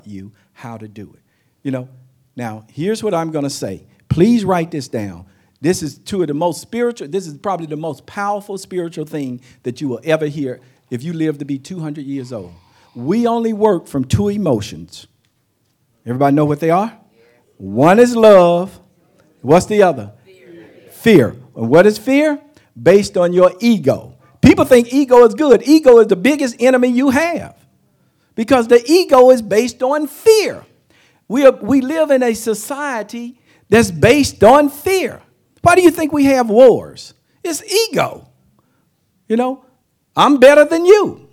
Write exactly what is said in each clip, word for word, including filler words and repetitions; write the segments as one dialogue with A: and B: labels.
A: you how to do it. You know, now here's what I'm going to say. Please write this down. This is two of the most spiritual, this is probably the most powerful spiritual thing that you will ever hear if you live to be two hundred years old. We only work from two emotions. Everybody know what they are? One is love. What's the other? Fear. Fear. And what is fear? Based on your ego. People think ego is good. Ego is the biggest enemy you have because the ego is based on fear. We are, we live in a society that's based on fear. Why do you think we have wars? It's ego. You know, I'm better than you.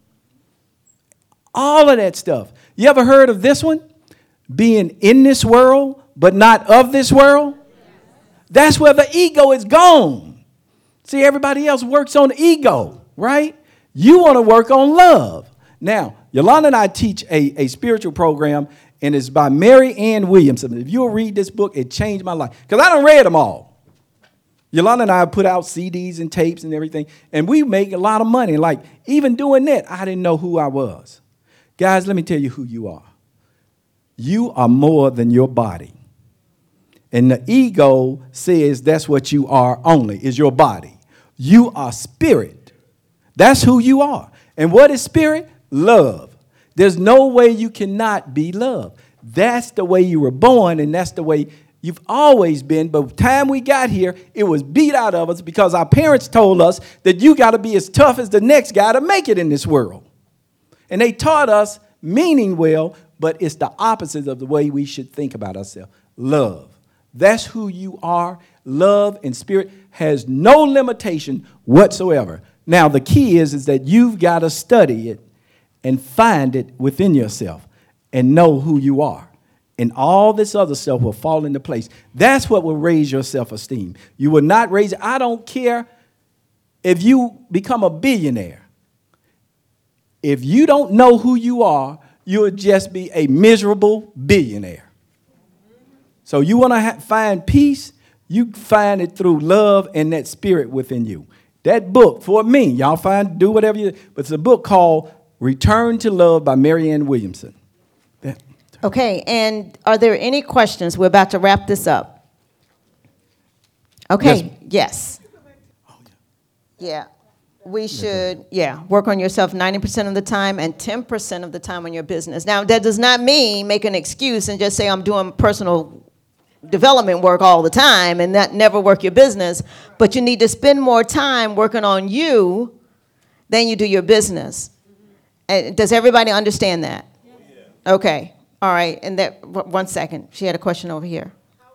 A: All of that stuff. You ever heard of this one? Being in this world, but not of this world? That's where the ego is gone. See, everybody else works on ego, right? You want to work on love. Now, Yolanda and I teach a, a spiritual program, and it's by Mary Ann Williamson. If you'll read this book, it changed my life. Because I done read them all. Yolanda and I put out C Ds and tapes and everything, and we make a lot of money. Like, even doing that, I didn't know who I was. Guys, let me tell you who you are. You are more than your body. And the ego says that's what you are only, is your body. You are spirit. That's who you are. And what is spirit? Love. There's no way you cannot be loved. That's the way you were born, and that's the way you've always been. But the time we got here, it was beat out of us because our parents told us that you got to be as tough as the next guy to make it in this world. And they taught us, meaning well, but it's the opposite of the way we should think about ourselves. Love. That's who you are. Love and spirit has no limitation whatsoever. Now, the key is, is that you've got to study it and find it within yourself and know who you are. And all this other stuff will fall into place. That's what will raise your self-esteem. You will not raise it. I don't care if you become a billionaire. If you don't know who you are, you'll just be a miserable billionaire. So you want to ha- find peace, you find it through love and that spirit within you. That book, for me, y'all find, do whatever you, but it's a book called Return to Love by Mary Ann Williamson. That,
B: Okay, and are there any questions? We're about to wrap this up. Okay, yes.
A: Oh, yeah.
B: Yeah, we should, yeah, work on yourself ninety percent of the time and ten percent of the time on your business. Now, that does not mean make an excuse and just say I'm doing personal development work all the time and that never work your business, but you need to spend more time working on you than you do your business. And does everybody understand that? Okay. All right, and that, one second. She had a question over here.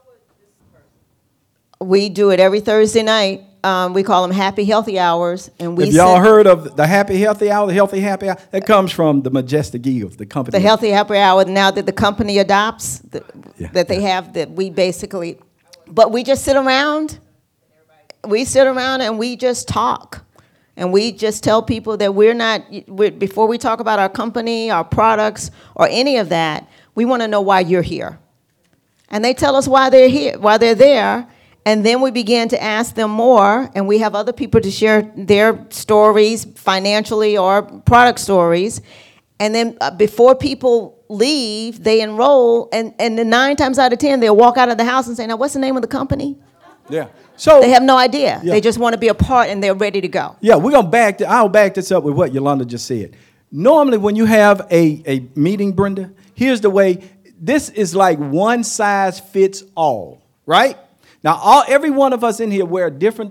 B: We do it every Thursday night. Um, we call them Happy Healthy Hours. And we
A: If y'all heard of the Happy Healthy Hour, the Healthy Happy Hour, that comes from the Majestic Eagles, the company.
B: The Healthy Happy Hour, now that the company adopts, the,
A: Yeah,
B: that they
A: yeah.
B: have, that we basically, but we just sit around. We sit around and we just talk. And we just tell people that we're not, we're, before we talk about our company, our products, or any of that, we want to know why you're here. And they tell us why they're here, why they're there. And then we begin to ask them more, and we have other people to share their stories, financially or product stories. And then uh, before people leave, they enroll, and, and then nine times out of ten, they'll walk out of the house and say, now, what's the name of the company?
A: Yeah. So
B: They have no idea.
A: Yeah.
B: They just want to be a part, and they're ready to go.
A: Yeah, we're gonna back. The, I'll back this up with what Yolanda just said. Normally, when you have a, a meeting, Brenda, here's the way. This is like one size fits all, right? Now, all every one of us in here wear different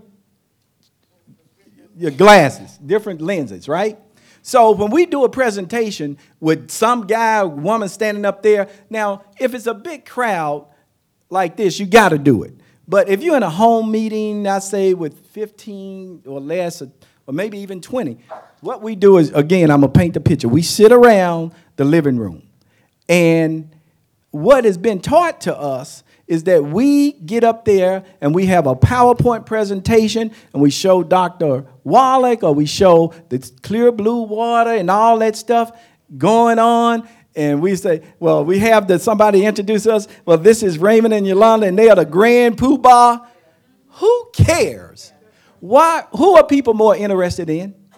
A: your glasses, different lenses, right? So when we do a presentation with some guy or woman standing up there, now, if it's a big crowd like this, you got to do it. But if you're in a home meeting, I say with fifteen or less, or, or maybe even twenty, what we do is, again, I'm going to paint the picture. We sit around the living room. And what has been taught to us is that we get up there and we have a PowerPoint presentation and we show Doctor Wallach or we show the clear blue water and all that stuff going on. And we say, well, we have the, somebody introduce us. Well, this is Raymond and Yolanda, and they are the grand poobah. Who cares? Why? Who are people more interested in?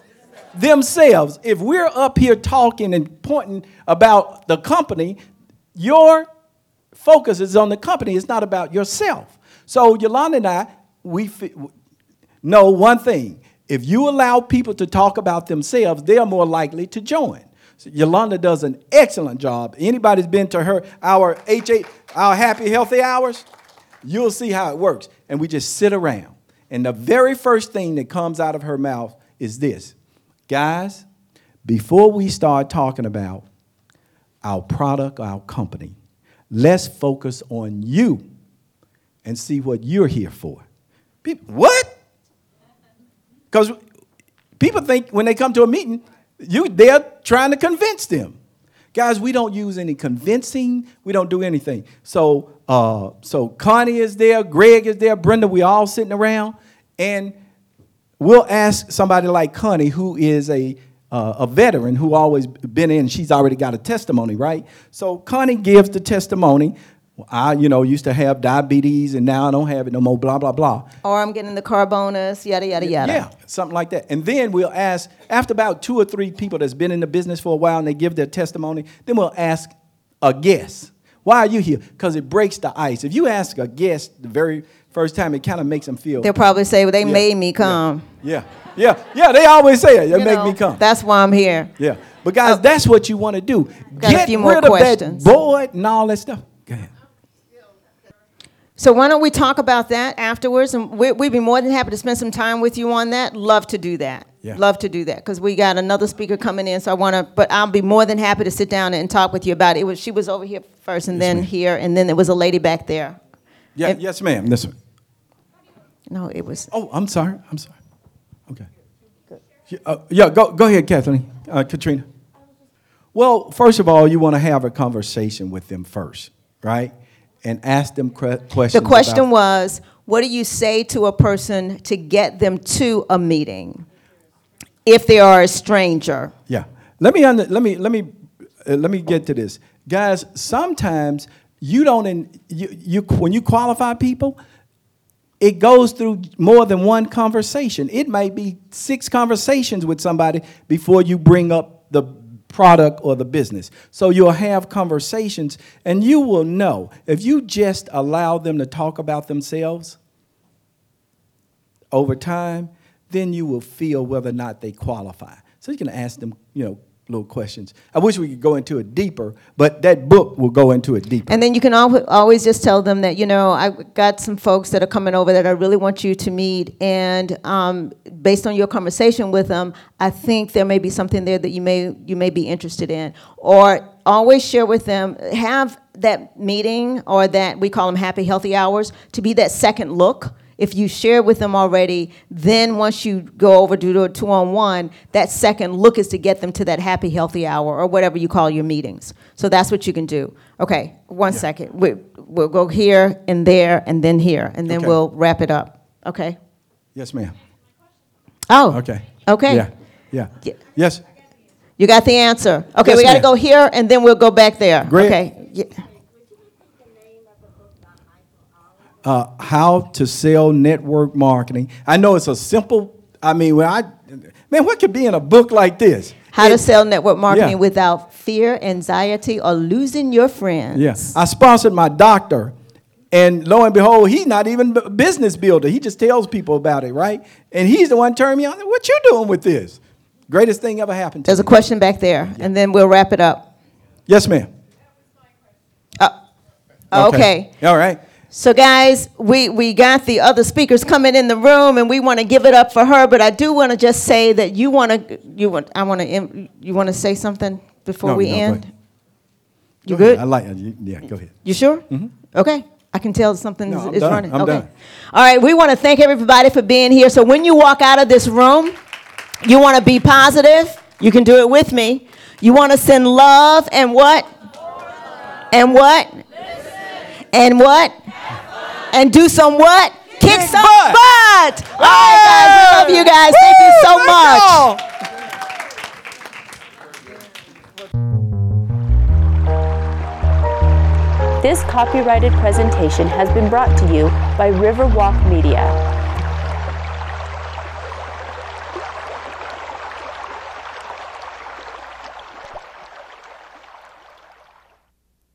A: themselves. If we're up here talking and pointing about the company, your focus is on the company. It's not about yourself. So Yolanda and I, we know one thing. If you allow people to talk about themselves, they're more likely to join. So Yolanda does an excellent job. Anybody's been to her, our H eight, our Happy Healthy Hours, you'll see how it works. And we just sit around. And the very first thing that comes out of her mouth is this. Guys, before we start talking about our product, our company, let's focus on you and see what you're here for. People, what? Because people think when they come to a meeting, you they're trying to convince them. Guys, we don't use any convincing. We don't do anything. So, uh, so Connie is there, Greg is there, Brenda. We all sitting around, and we'll ask somebody like Connie, who is a uh, a veteran who always been in. She's already got a testimony, right? So Connie gives the testimony. I, you know, used to have diabetes, and now I don't have it no more, blah, blah, blah.
B: Or I'm getting the car bonus, yada, yada, yada.
A: Yeah, something like that. And then we'll ask, after about two or three people that's been in the business for a while and they give their testimony, then we'll ask a guest, why are you here? Because it breaks the ice. If you ask a guest the very first time, it kind of makes them feel.
B: They'll probably say, well, they
A: yeah,
B: made me come.
A: Yeah, yeah, yeah, yeah, they always say it. They
B: You
A: make
B: know,
A: me come.
B: That's why I'm here.
A: Yeah, but guys, uh, that's what you want to do.
B: Got
A: Get
B: a few more
A: rid of
B: questions.
A: that board and all that stuff. Go ahead.
B: So why don't we talk about that afterwards? And we, we'd be more than happy to spend some time with you on that. Love to do that.
A: Yeah.
B: Love to do that because we got another speaker coming in. So I want to, but I'll be more than happy to sit down and talk with you about it. It was she was over here first, and
A: Yes,
B: then
A: ma'am.
B: here, and then there was a lady back there.
A: Yeah,
B: And-
A: yes, ma'am. This one.
B: No, it was.
A: Oh, I'm sorry. I'm sorry. Okay. Yeah, uh, yeah go go ahead, Kathleen. Uh, Katrina. Well, first of all, you want to have a conversation with them first, right? And ask them que- questions.
B: The question
A: about,
B: was, what do you say to a person to get them to a meeting if they are a stranger?
A: Yeah. Let me under, let me let me uh, let me get to this, guys. Sometimes you don't in, you you when you qualify people, it goes through more than one conversation. It might be six conversations with somebody before you bring up the product or the business. So you'll have conversations, and you will know if you just allow them to talk about themselves over time, then you will feel whether or not they qualify. So you can ask them, you know, little questions. I wish we could go into it deeper, but that book will go into it deeper.
B: And then you can al- always just tell them that, you know, I've got some folks that are coming over that I really want you to meet, and um, based on your conversation with them, I think there may be something there that you may you may be interested in. Or always share with them, have that meeting or that, we call them happy, healthy hours, to be that second look. If you share with them already, then once you go over to do a two-on-one, that second look is to get them to that happy, healthy hour or whatever you call your meetings. So that's what you can do. Okay, one
A: Yeah.
B: second. We, we'll go here and there and then here, and then
A: Okay.
B: we'll wrap it up. Okay?
A: Yes, ma'am.
B: Oh.
A: Okay.
B: Okay.
A: Yeah. Yeah.
B: Yeah.
A: Yes.
B: You got the answer. Okay,
A: Yes,
B: we got to
A: ma'am.
B: go here, and then we'll go back there.
A: Great.
B: Okay. Yeah.
A: Uh, how to sell network marketing. I know it's a simple. I mean, when I man, what could be in a book like this?
B: How to
A: It-
B: sell network marketing
A: Yeah.
B: without fear, anxiety, or losing your friends.
A: Yes, I sponsored my doctor, and lo and behold, he's not even a business builder. He just tells people about it, right? And he's the one turning me on. What you doing with this? Greatest thing ever happened to
B: There's a
A: me.
B: question back there, and then we'll wrap it up.
A: Yes, ma'am.
B: Uh, okay.
A: All right.
B: So, guys, we, we got the other speakers coming in the room, and we want to give it up for her. But I do want to just say that you want to you want I want to you want to say something before
A: No,
B: we
A: no, go
B: end.
A: ahead.
B: You
A: Go ahead.
B: good?
A: I like it. Yeah, go ahead.
B: You sure? Okay. I can tell something
A: No,
B: is,
A: I'm
B: is
A: done.
B: running.
A: I'm
B: okay.
A: done.
B: All right. We want to thank everybody for being here. So when you walk out of this room, you want to be positive. You can do it with me. You want to send love and what? And what? And what? And do some what? Kick,
A: Kick
B: some
A: butt.
B: butt. All right, guys. We love you guys. Thank you so
A: Woo,
B: much.
A: thank y'all.
C: This copyrighted presentation has been brought to you by Riverwalk Media.